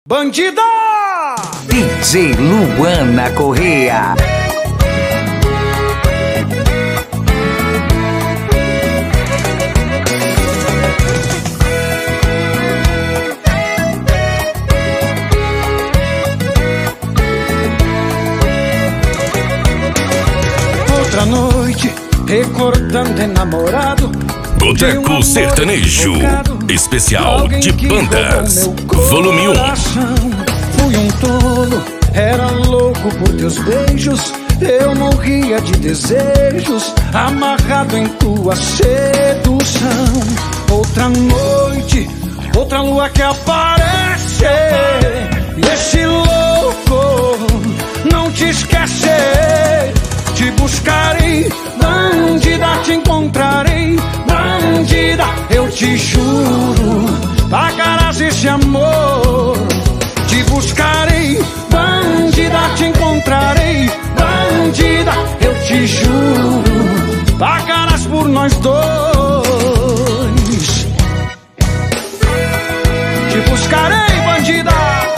Bandida! DJ Luana Correa. Outra noite, recordando enamorado. Boteco Sertanejo, especial de bandas, volume 1. Fui um tolo, era louco por teus beijos. Eu morria de desejos, amarrado em tua sedução. Outra noite, outra lua que aparece. E esse louco não te esquece. Te buscarei, bandida, te encontrarei. Bandida, eu te juro, pagarás esse amor. Te buscarei, bandida, te encontrarei. Bandida, eu te juro, pagarás por nós dois. Te buscarei, bandida.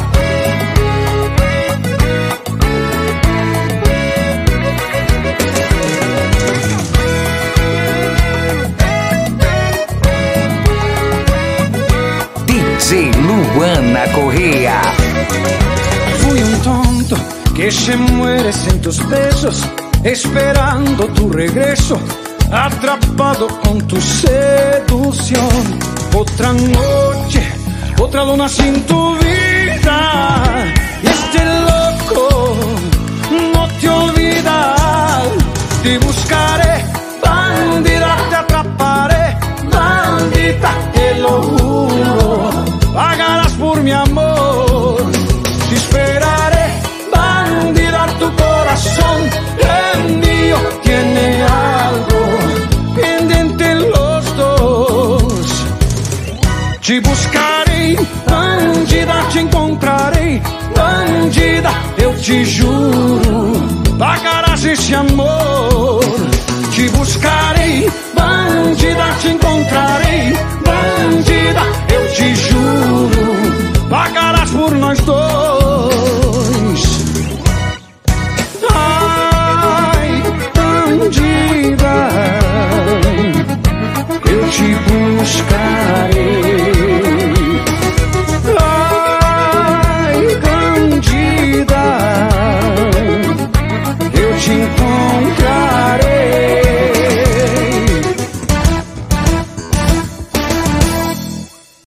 DJ Luana Correa. Fui un tonto que se muere sin tus besos, esperando tu regreso, atrapado con tu seducción. Otra noche, otra luna sin tu vida, y este loco no te olvida. Te buscaré, bandida, te atraparé, bandita, te lo juro, pagarás por mi amor. Te esperaré, bandida, tu corazón el mío tiene algo pendiente los dos. Te buscarei, bandida, te encontrarei. Bandida, eu te juro, pagarás esse amor.